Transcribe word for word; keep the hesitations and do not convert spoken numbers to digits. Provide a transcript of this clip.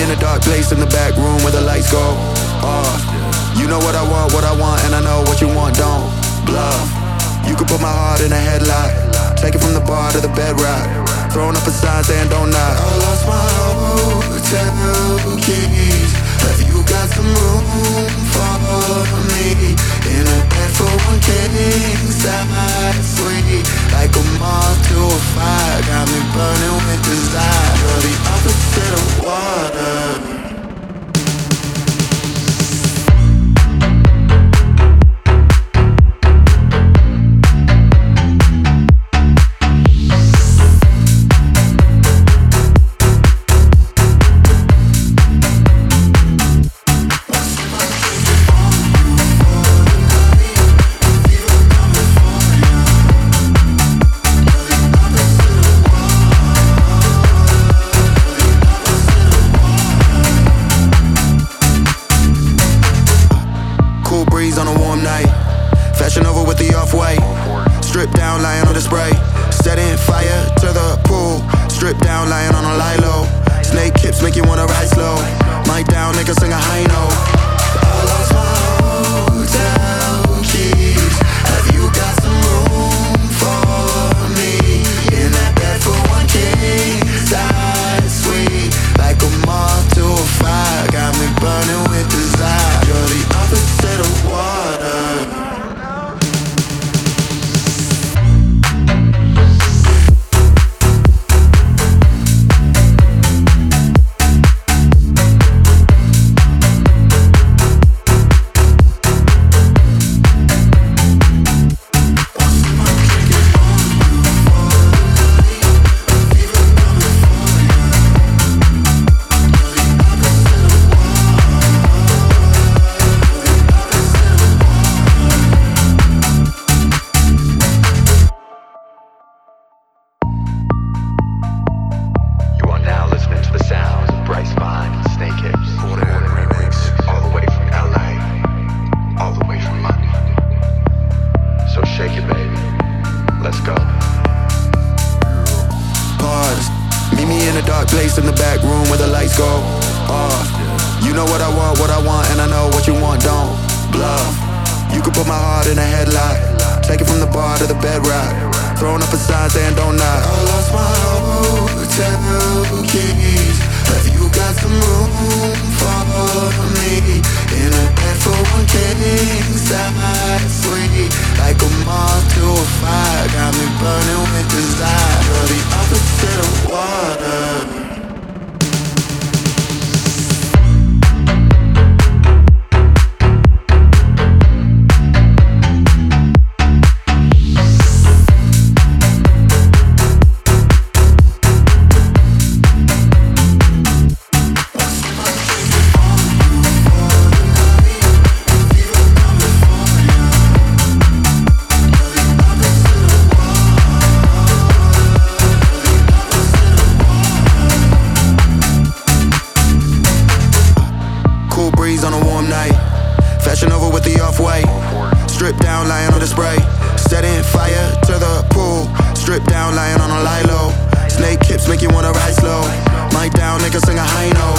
in a dark place in the back room where the lights go off. You know what I want, what I want, and I know what you want, don't bluff. You could put my heart in a headlock, take it from the bar to the bedrock, throwing up a sign saying don't knock. I lost my hotel keys. Have you got some room for me? In a bed for one king size suite, like a moth to a fire, got me burning with desire. You're the opposite of water. On a warm night, fashion over with the off-white, strip down, lying on display, setting fire to the pool, strip down, lying on a lilo, snake hips make you wanna ride slow, mic down, nigga sing a high note. I lost my hotel keys. Have you got some room for me? In that bed for one king size suite, like a moth to a fire, got me burning with desire. You're the opposite of water. Place in the back room where the lights go off. You know what I want, what I want, and I know what you want, don't bluff. You could put my heart in a headlock, take it from the bar to the bedrock, throwing up a sign saying don't knock. I lost my hotel keys. Have you got some room for me? In a bed for one king size suite, like a moth to a fire, got me burning with desire. You're the opposite of water. On a warm night, fashion over with the off-white, strip down, lying on display, setting fire to the pool, strip down, lying on a lilo, snake hips make you wanna ride slow, mic down, nigga sing a high note.